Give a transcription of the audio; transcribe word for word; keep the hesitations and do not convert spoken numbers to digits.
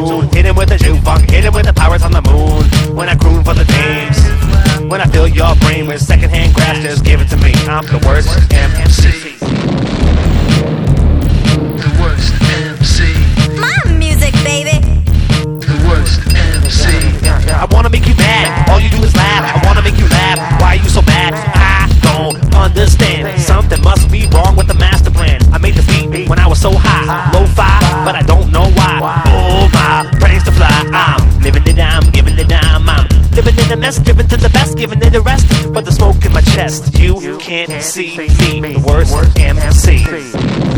tune. Hit him with the jukebox, hit him with the pirates on the moon. When I croon for the dames, when I fill your brain with secondhand grass, just give it to me. I'm the worst M C. The worst M C. My music, baby. The worst M C. I wanna make you mad, all you do is laugh. I wanna make you laugh, why are you so bad? I don't understand, something must be wrong with the master plan. I made the beat when I was so high, lo-fi, but I don't know why. Oh my, brains to fly, I'm living it, I'm giving it, I'm, I'm living in a mess, giving to the best, giving it the rest. But the smoke in my chest, you can't see me, the worst M C.